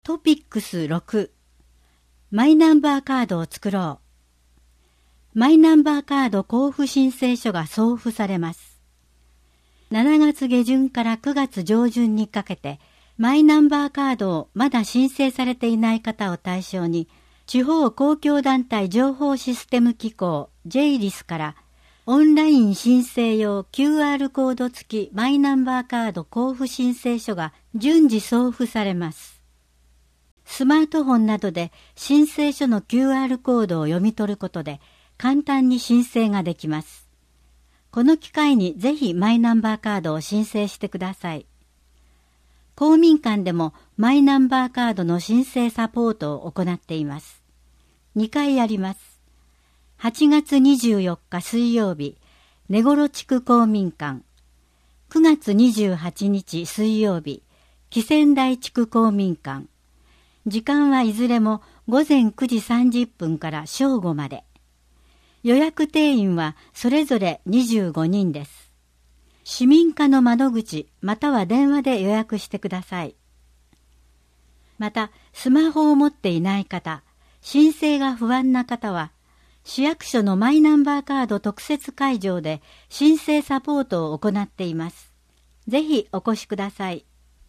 トピックス6、マイナンバーカードを作ろう。マイナンバーカード交付申請書が送付されます。7月下旬から9月上旬にかけて、マイナンバーカードをまだ申請されていない方を対象に、地方公共団体情報システム機構 JLIS からオンライン申請用 QR コード付きマイナンバーカード交付申請書が順次送付されます。スマートフォンなどで申請書の QR コードを読み取ることで簡単に申請ができます。この機会にぜひマイナンバーカードを申請してください。公民館でもマイナンバーカードの申請サポートを行っています。2回やります。8月24日水曜日、根頃地区公民館。9月28日水曜日、木仙台地区公民館。時間はいずれも午前9時30分から正午まで。予約定員はそれぞれ25人です。市民課の窓口または電話で予約してください。また、スマホを持っていない方、申請が不安な方は、市役所のマイナンバーカード特設会場で申請サポートを行っています。ぜひお越しください。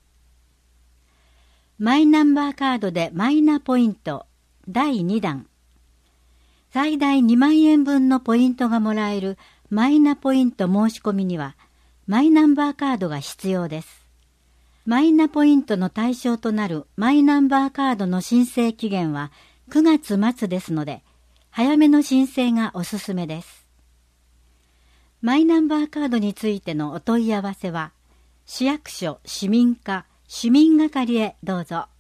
マイナンバーカードでマイナポイント第2弾。最大2万円分のポイントがもらえるマイナポイント申し込みにはマイナンバーカードが必要です。マイナポイントの対象となるマイナンバーカードの申請期限は9月末ですので、早めの申請がおすすめです。マイナンバーカードについてのお問い合わせは、市役所、市民課、市民係へどうぞ。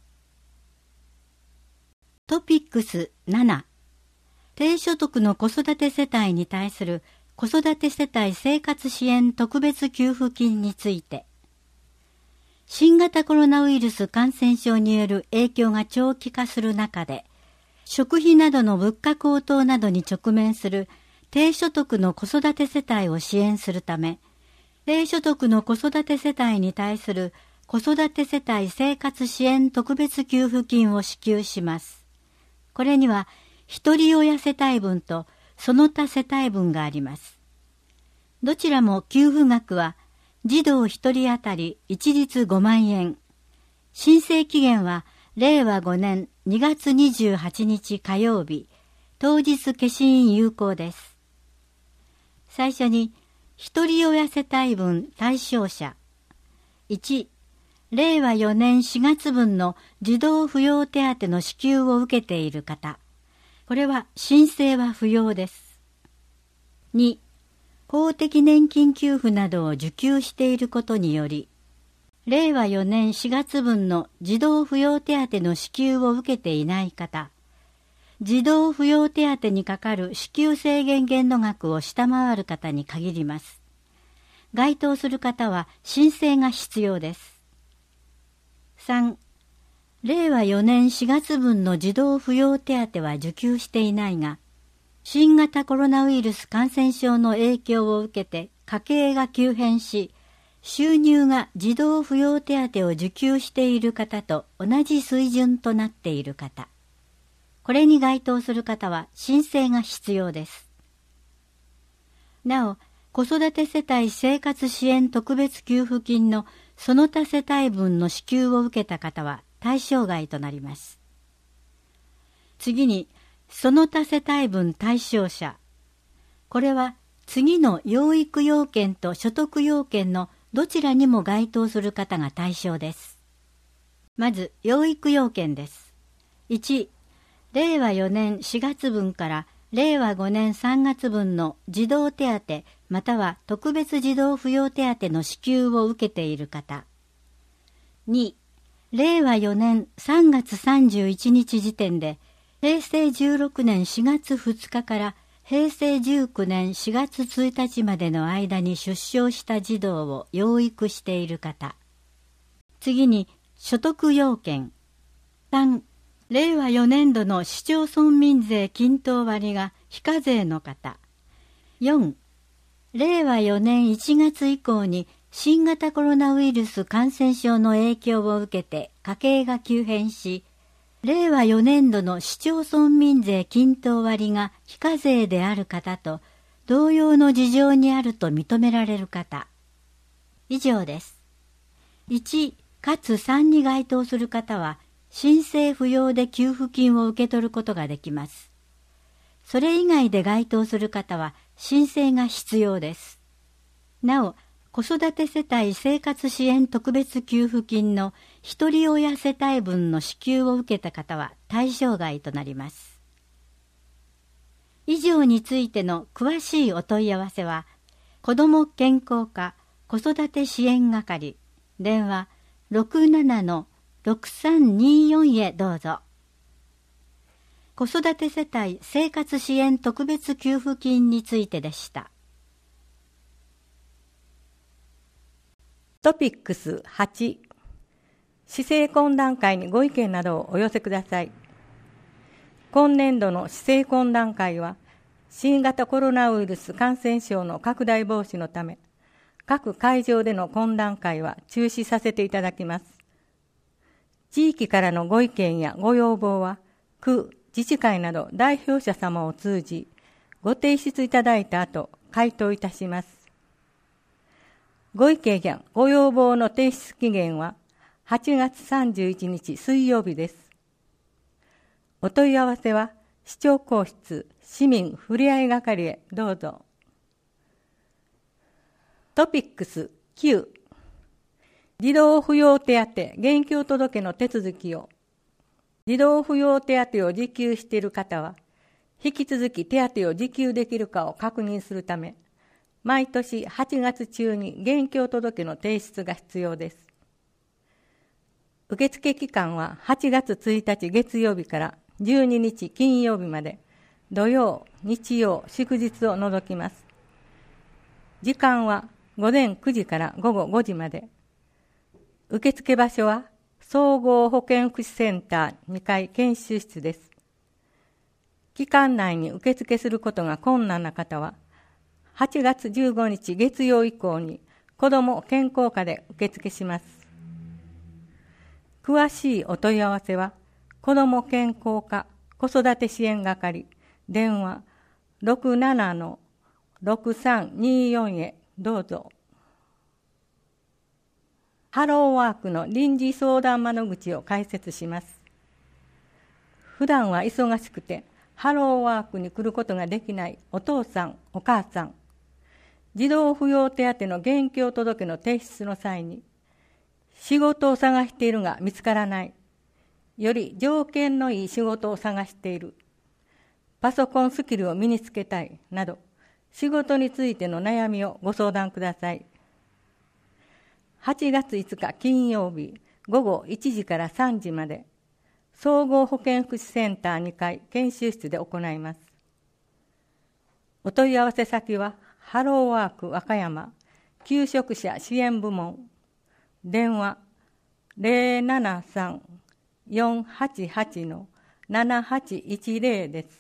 トピックス7、低所得の子育て世帯に対する子育て世帯生活支援特別給付金について、新型コロナウイルス感染症による影響が長期化する中で、食費などの物価高騰などに直面する低所得の子育て世帯を支援するため、低所得の子育て世帯に対する子育て世帯生活支援特別給付金を支給します。これには、一人親世帯分とその他世帯分があります。どちらも給付額は、児童一人当たり一律5万円。申請期限は、令和5年2月28日火曜日、当日消印有効です。最初に、一人親世帯分対象者。1、令和4年4月分の児童扶養手当の支給を受けている方。これは申請は不要です。2、公的年金給付などを受給していることにより、令和4年4月分の児童扶養手当の支給を受けていない方、児童扶養手当にかかる支給制限限度額を下回る方に限ります。該当する方は申請が必要です。3、令和4年4月分の児童扶養手当は受給していないが、新型コロナウイルス感染症の影響を受けて家計が急変し、収入が児童扶養手当を受給している方と同じ水準となっている方。これに該当する方は申請が必要です。なお、子育て世帯生活支援特別給付金のその他世帯分の支給を受けた方は対象外となります。次に、その他世帯分対象者。これは次の養育要件と所得要件のどちらにも該当する方が対象です。まず、養育要件です。1、令和4年4月分から令和5年3月分の児童手当または特別児童扶養手当の支給を受けている方。2、令和4年3月31日時点で平成16年4月2日から平成19年4月1日までの間に出生した児童を養育している方。次に、所得要件。3、令和4年度の市町村民税均等割が非課税の方。4、令和4年1月以降に新型コロナウイルス感染症の影響を受けて家計が急変し、令和4年度の市町村民税均等割が非課税である方と同様の事情にあると認められる方。以上です。1かつ3に該当する方は申請不要で給付金を受け取ることができます。それ以外で該当する方は申請が必要です。なお、子育て世帯生活支援特別給付金の一人親世帯分の支給を受けた方は対象外となります。以上についての詳しいお問い合わせは、子ども健康課子育て支援係電話 67-6324 へどうぞ。子育て世帯生活支援特別給付金についてでした。 トピックス8、市政懇談会にご意見などをお寄せください。今年度の市政懇談会は、新型コロナウイルス感染症の拡大防止のため、各会場での懇談会は中止させていただきます。地域からのご意見やご要望は、区、自治会など代表者様を通じ、ご提出いただいた後、回答いたします。ご意見やご要望の提出期限は8月31日水曜日です。お問い合わせは市長公室市民ふれあい係へどうぞ。トピックス9、児童扶養手当現況届の手続きを。児童扶養手当を受給している方は、引き続き手当を受給できるかを確認するため、毎年8月中に現況届の提出が必要です。受付期間は8月1日月曜日から12日金曜日まで、土曜、日曜、祝日を除きます。時間は午前9時から午後5時まで。受付場所は総合保健福祉センター2階研修室です。期間内に受付することが困難な方は、8月15日月曜以降に子ども健康課で受付します。詳しいお問い合わせは、子ども健康課子育て支援係電話 67-6324 へどうぞ。ハローワークの臨時相談窓口を開設します。普段は忙しくてハローワークに来ることができないお父さん、お母さん、児童扶養手当の現況届の提出の際に、仕事を探しているが見つからない、より条件のいい仕事を探している、パソコンスキルを身につけたいなど、仕事についての悩みをご相談ください。8月5日金曜日午後1時から3時まで、総合保健福祉センター2階研修室で行います。お問い合わせ先は、ハローワーク和歌山求職者支援部門電話 073-488-7810 です。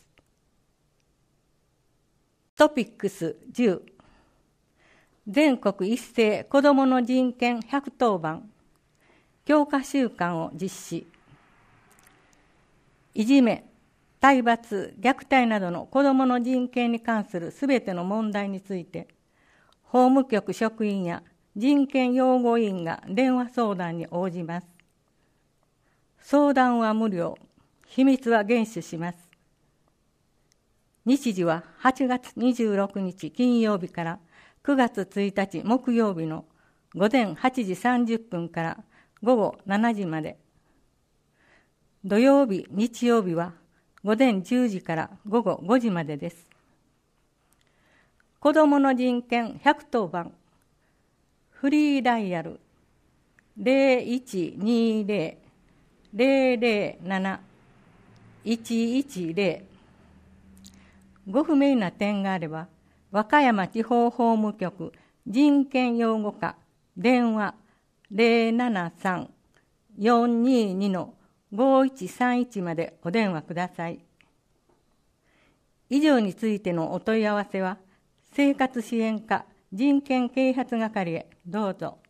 トピックス10、全国一斉子どもの人権110番強化週間を実施。いじめ、体罰、虐待などの子どもの人権に関するすべての問題について、法務局職員や人権擁護員が電話相談に応じます。相談は無料、秘密は厳守します。日時は8月26日金曜日から9月1日木曜日の午前8時30分から午後7時まで。土曜日、日曜日は午前10時から午後5時までです。子どもの人権110番フリーダイヤル 0120-007-110 ご不明な点があれば、和歌山地方法務局人権擁護課電話 073-422-5131 までお電話ください。以上についてのお問い合わせは、生活支援課人権啓発係へどうぞ。